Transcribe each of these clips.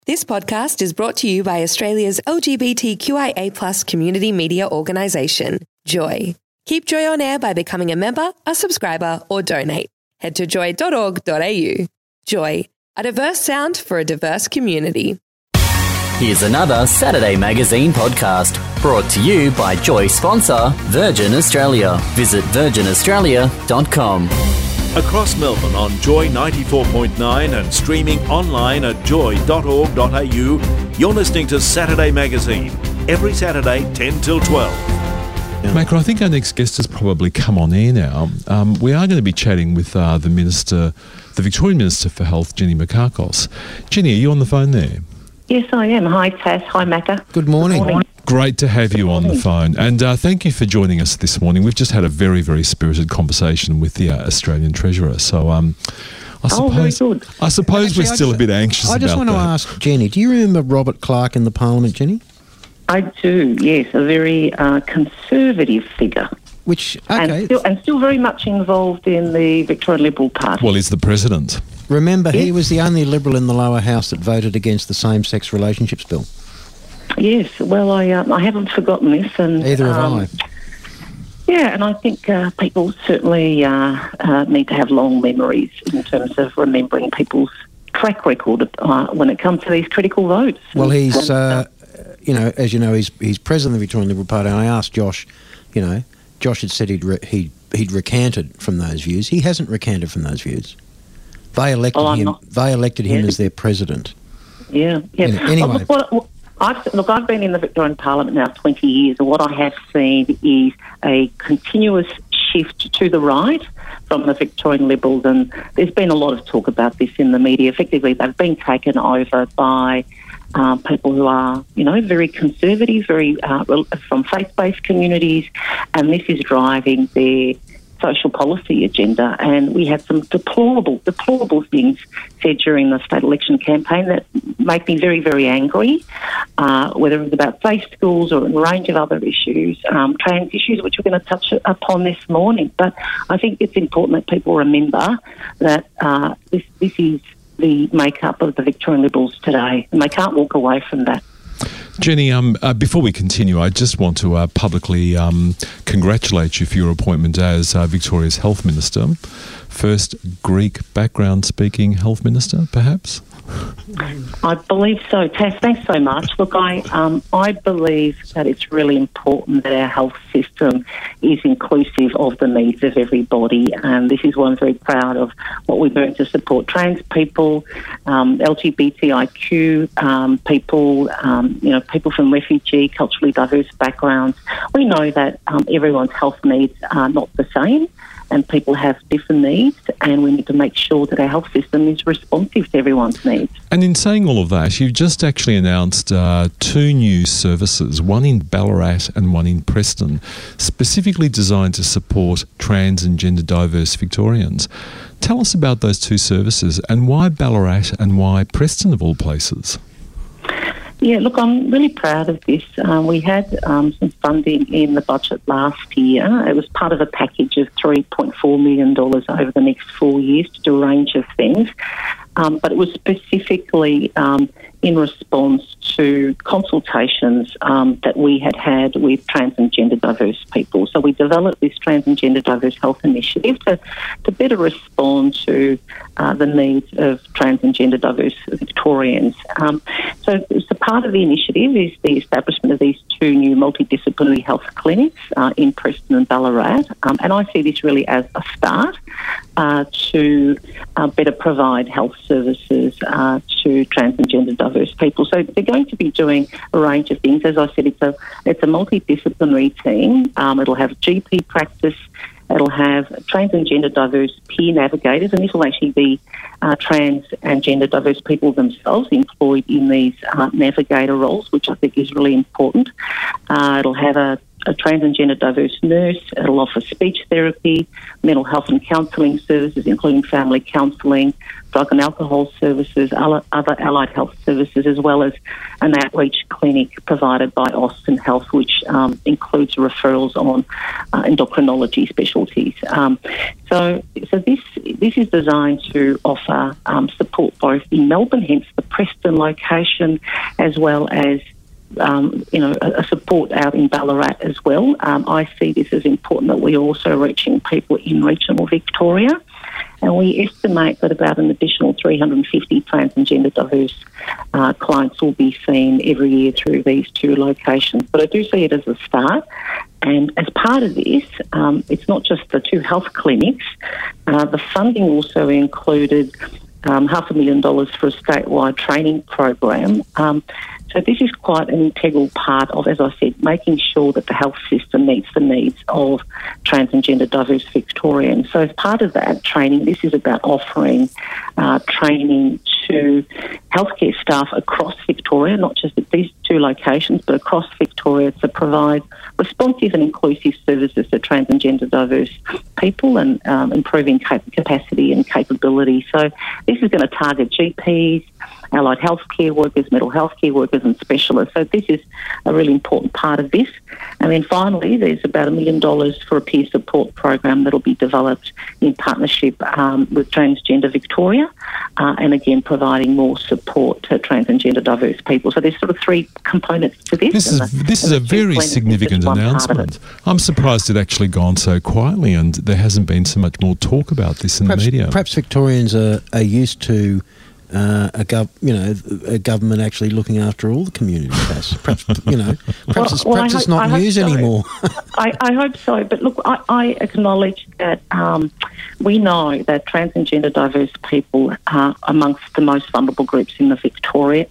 This podcast is brought to you by Australia's LGBTQIA+ community media organisation, Joy. Keep Joy on air by becoming a member, a subscriber, or donate. Head to joy.org.au. Joy, a diverse sound for a diverse community. Here's another Saturday Magazine podcast brought to you by Joy sponsor Virgin Australia. Visit virginaustralia.com. Across Melbourne on Joy 94.9 and streaming online at joy.org.au, you're listening to Saturday Magazine, every Saturday 10 till 12. Macro, I think our next guest has probably come on air now. We are going to be chatting with the Victorian Minister for Health, Jenny Mikakos. Jenny, are you on the phone there? Yes, I am. Hi, Tass. Hi, Macca. Good morning. Great to have you on the phone. And thank you for joining us this morning. We've just had a very, very spirited conversation with the Australian Treasurer. So I suppose we're still a bit anxious about that. I just want to ask Jenny, do you remember Robert Clark in the Parliament, Jenny? I do, yes. A very conservative figure. And still very much involved in the Victorian Liberal Party. Well, he's the president. Remember, he was the only Liberal in the lower house that voted against the same-sex relationships bill. Yes, well, I haven't forgotten this. And either have I. Yeah, and I think people certainly need to have long memories in terms of remembering people's track record when it comes to these critical votes. Well, he's, as you know, he's president of the Victorian Liberal Party, and I asked Josh, Josh had said he'd recanted from those views. He hasn't recanted from those views. They elected him as their president. Yeah. Anyway. I've been in the Victorian Parliament now 20 years, and what I have seen is a continuous shift to the right from the Victorian Liberals, and there's been a lot of talk about this in the media. Effectively, they've been taken over by people who are, very conservative, very from faith-based communities, and this is driving their social policy agenda. And we had some deplorable things said during the state election campaign that make me very, very angry, whether it was about safe schools or a range of other issues, trans issues, which we're going to touch upon this morning. But I think it's important that people remember that this is the makeup of the Victorian Liberals today, and they can't walk away from that. Jenny, before we continue, I just want to publicly congratulate you for your appointment as Victoria's Health Minister. First Greek background speaking Health Minister, perhaps? I believe so. Tass, thanks so much. Look, I believe that it's really important that our health system is inclusive of the needs of everybody, and this is why I'm very proud of what we're doing to support trans people, LGBTIQ people, people from refugee, culturally diverse backgrounds. We know that everyone's health needs are not the same, and people have different needs, and we need to make sure that our health system is responsive to everyone's needs. And in saying all of that, you've just actually announced two new services, one in Ballarat and one in Preston, specifically designed to support trans and gender diverse Victorians. Tell us about those two services and why Ballarat and why Preston of all places. Yeah, look, I'm really proud of this. We had some funding in the budget last year. It was part of a package of $3.4 million over the next 4 years to do a range of things. But it was specifically in response to consultations that we had with trans and gender diverse people. So we developed this trans and gender diverse health initiative to better respond to the needs of trans and gender diverse Victorians. So part of the initiative is the establishment of these two new multidisciplinary health clinics in Preston and Ballarat. And I see this really as a start to better provide health services to trans and gender diverse people. So they're going to be doing a range of things. As I said, it's a multidisciplinary team. It'll have GP practice. It'll have trans and gender diverse peer navigators, and this will actually be trans and gender diverse people themselves employed in these navigator roles, which I think is really important. It'll have a a trans and gender diverse nurse. It'll offer speech therapy, mental health and counselling services, including family counselling, drug and alcohol services, other allied health services, as well as an outreach clinic provided by Austin Health, which includes referrals on endocrinology specialties. So this is designed to offer support both in Melbourne, hence the Preston location, as well as a support out in Ballarat as well. I see this as important that we're also reaching people in regional Victoria, and we estimate that about an additional 350 trans and gender diverse clients will be seen every year through these two locations. But I do see it as a start. And as part of this, it's not just the two health clinics. The funding also included $500,000 for a statewide training program. So this is quite an integral part of, as I said, making sure that the health system meets the needs of trans and gender diverse Victorians. So as part of that training, this is about offering training to healthcare staff across Victoria, not just at these two locations, but across Victoria, to provide responsive and inclusive services to trans and gender diverse people and improving capacity and capability. So this is going to target GPs, allied healthcare workers, mental health care workers and specialists. So this is a really important part of this. And then finally, there's about $1 million for a peer support program that will be developed in partnership with Transgender Victoria, and again providing more support to trans and gender diverse people. So there's sort of three components to this. This is a very significant announcement. I'm surprised it actually gone so quietly and there hasn't been so much more talk about this in the media. Perhaps Victorians are used to a government actually looking after all the community. Perhaps it's not news anymore. I hope so. But look, I acknowledge that we know that trans and gender diverse people are amongst the most vulnerable groups in Victoria,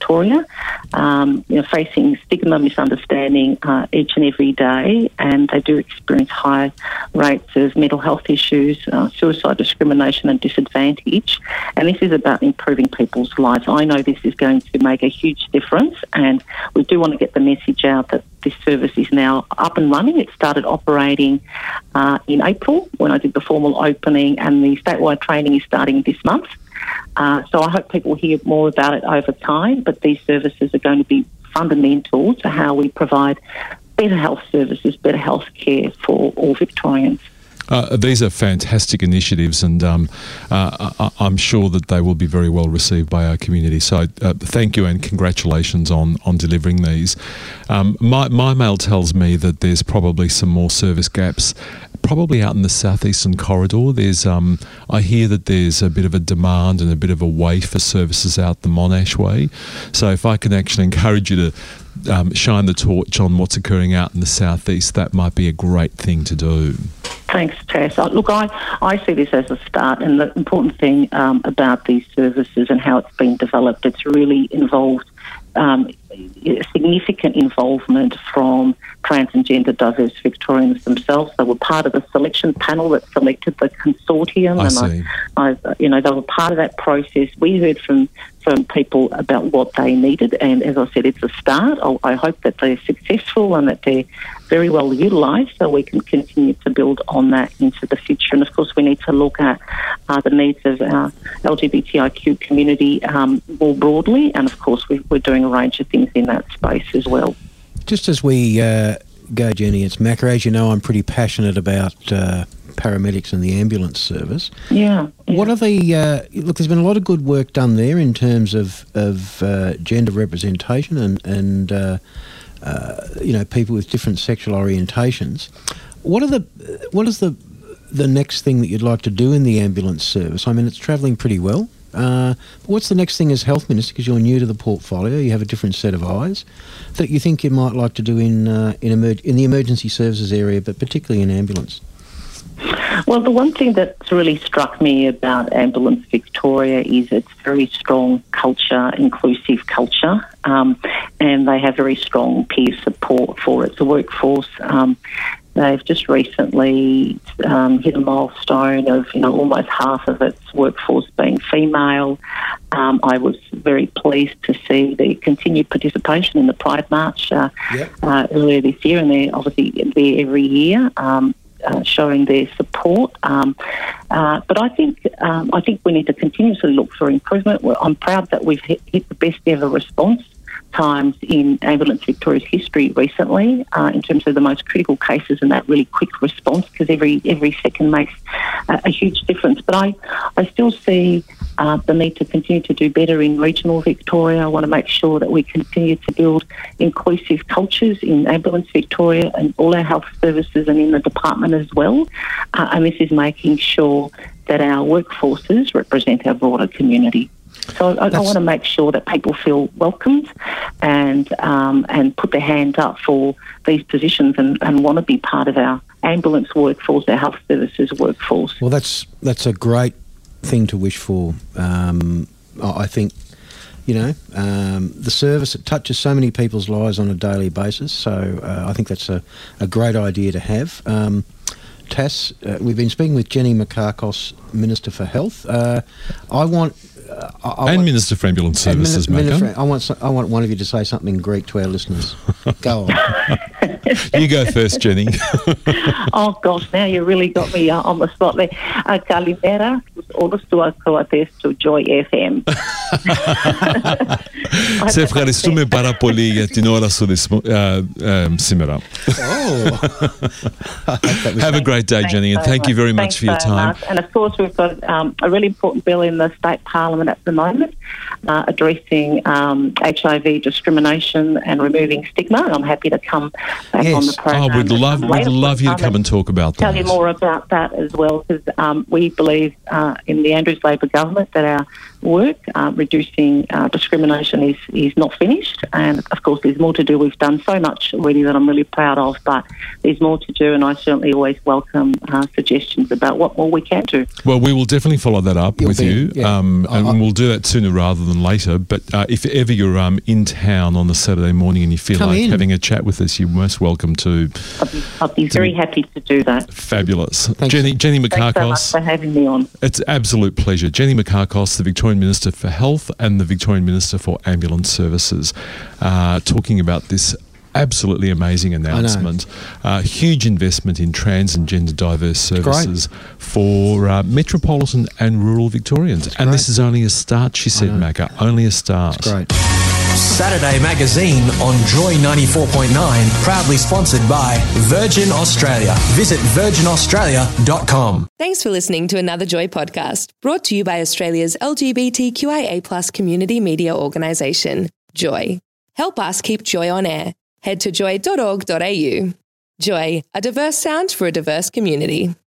facing stigma, misunderstanding each and every day, and they do experience high rates of mental health issues, suicide, discrimination and disadvantage. And this is about improving people's lives. I know this is going to make a huge difference, and we do want to get the message out that this service is now up and running. It started operating in April when I did the formal opening, and the statewide training is starting this month. So I hope people hear more about it over time, but these services are going to be fundamental to how we provide better health services, better health care for all Victorians. These are fantastic initiatives, and I'm sure that they will be very well received by our community. So thank you and congratulations on delivering these. My mail tells me that there's probably some more service gaps, probably out in the southeastern corridor. There's I hear that there's a bit of a demand and a bit of a wait for services out the Monash way. So if I can actually encourage you to shine the torch on what's occurring out in the southeast, that might be a great thing to do. Thanks, Tess. Look, I see this as a start, and the important thing about these services and how it's been developed, it's really involved significant involvement from trans and gender diverse Victorians themselves. They were part of the selection panel that selected the consortium, they were part of that process. We heard from people about what they needed, and as I said, it's a start. I hope that they're successful and that they're very well utilised, so we can continue to build on that into the future. And of course, we need to look at the needs of our LGBTIQ community more broadly, and of course, we're doing a range of things in that space as well. Just as we go, Jenny, it's Macca. As you know, I'm pretty passionate about paramedics and the ambulance service. Yeah. What are the look? There's been a lot of good work done there in terms of gender representation and people with different sexual orientations. What is the next thing that you'd like to do in the ambulance service? I mean, it's travelling pretty well. What's the next thing as Health Minister, because you're new to the portfolio, you have a different set of eyes, that you think you might like to do in the emergency services area, but particularly in ambulance? Well, the one thing that's really struck me about Ambulance Victoria is its very strong culture, inclusive culture, and they have very strong peer support for its workforce. they've just recently hit a milestone of, almost half of its workforce being female. I was very pleased to see the continued participation in the Pride March earlier this year, and they're obviously there every year. Showing their support, but I think we need to continuously look for improvement. I'm proud that we've hit the best ever response times in Ambulance Victoria's history recently, in terms of the most critical cases and that really quick response, because every second makes a huge difference. But I still see the need to continue to do better in regional Victoria. I want to make sure that we continue to build inclusive cultures in Ambulance Victoria and all our health services and in the department as well. And this is making sure that our workforces represent our broader community. So I want to make sure that people feel welcomed and put their hand up for these positions and want to be part of our ambulance workforce, our health services workforce. Well, that's a great thing to wish for. I think, the service, it touches so many people's lives on a daily basis, so I think that's a great idea to have. Tass, we've been speaking with Jenny Mikakos, Minister for Health. And Minister for Ambulance Services, Maka. I want one of you to say something in Greek to our listeners. Go on. You go first, Jenny. Oh, gosh, now you really got me on the spot there. Kalimera, όλους τους ακροατές του Joy FM. Σε ευχαριστούμε πάρα πολύ για την ώρα σου σήμερα. Have a great day, Jenny, and thank you very much for your time. And of course, we've got a really important bill in the State Parliament at the moment addressing HIV discrimination and removing stigma. I'm happy to come back on the program. We'd love you to come and talk about that. Tell you more about that as well, because we believe in the Andrews Labor government that our work reducing discrimination is not finished, and of course there's more to do. We've done so much already that I'm really proud of, but there's more to do, and I certainly always welcome suggestions about what more we can do. Well, we will definitely follow that up with you, and we'll do that sooner rather than later. But if ever you're in town on a Saturday morning and you feel like having a chat with us, you're most welcome to. I'd be very happy to do that. Fabulous. Jenny Mikakos. Thanks so much for having me on. It's an absolute pleasure. Jenny Mikakos, the Victorian Minister for Health and the Victorian Minister for Ambulance Services, talking about this absolutely amazing announcement. Huge investment in trans and gender diverse services for metropolitan and rural Victorians. And this is only a start, she said, Maka. Only a start. It's great. Saturday Magazine on Joy 94.9, proudly sponsored by Virgin Australia. Visit virginaustralia.com. Thanks for listening to another Joy podcast, brought to you by Australia's LGBTQIA+ community media organisation, Joy. Help us keep Joy on air. Head to joy.org.au. Joy, a diverse sound for a diverse community.